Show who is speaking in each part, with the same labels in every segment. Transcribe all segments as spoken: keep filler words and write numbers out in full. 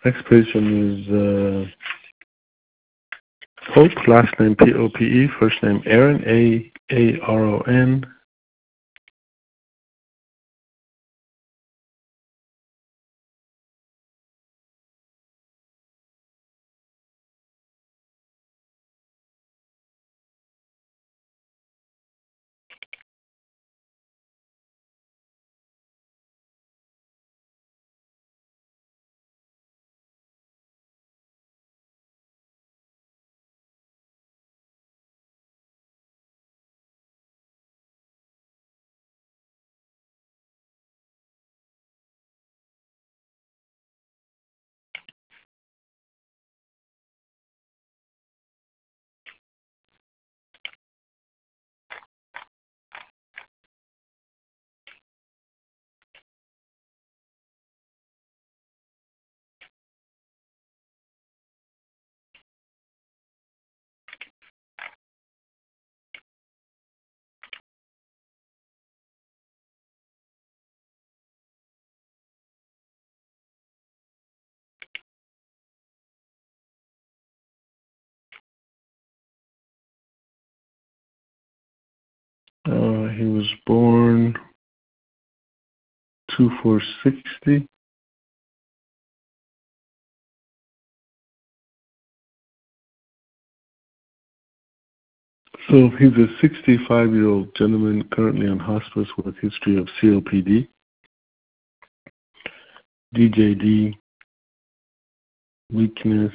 Speaker 1: Next patient is uh, Pope, last name P O P E, first name Aaron, A A R O N. Uh, he was born two four sixty. So he's a sixty-five-year-old gentleman currently on hospice with a history of C O P D, D J D, weakness,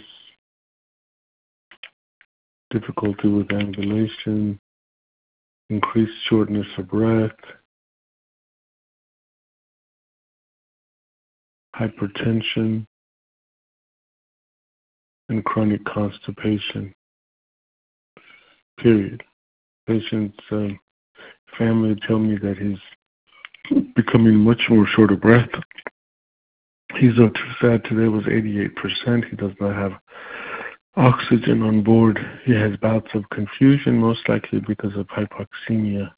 Speaker 1: difficulty with ambulation, increased shortness of breath, hypertension, and chronic constipation, period. Patient's um, family tell me that he's becoming much more short of breath. His ultrasat today was eighty-eight percent. He does not have oxygen on board. He has bouts of confusion, most likely because of hypoxemia.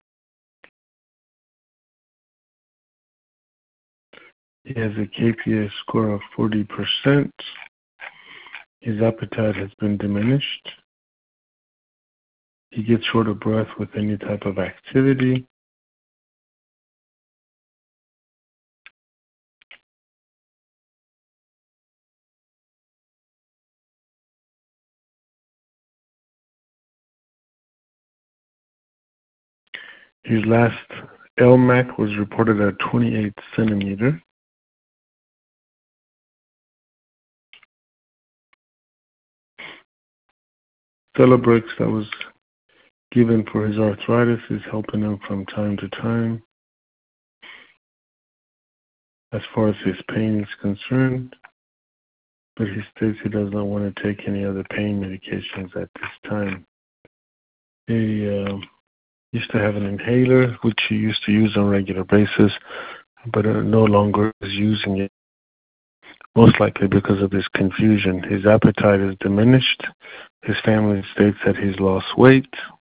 Speaker 1: He has a K P I score of forty percent. His appetite has been diminished. He gets short of breath with any type of activity. His last L M A C was reported at twenty-eight centimeter. Celebrex that was given for his arthritis is helping him from time to time. As far as his pain is concerned, but he states he does not want to take any other pain medications at this time. He uh, used to have an inhaler, which he used to use on a regular basis, but uh, no longer is using it, most likely because of his confusion. His appetite is diminished. His family states that he's lost weight.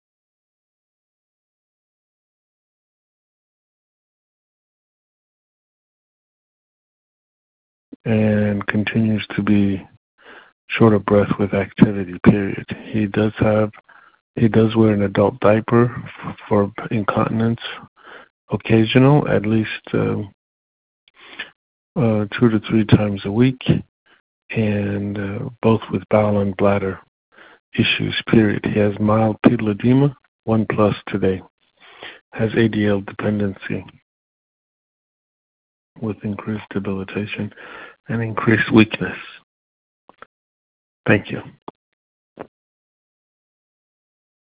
Speaker 1: And continues to be short of breath with activity, period. He does have, he does wear an adult diaper for, for incontinence, occasional, at least uh, uh, two to three times a week, and uh, both with bowel and bladder issues, period. He has mild pedal edema, one plus today. Has A D L dependency with increased debilitation and increased weakness. Thank you.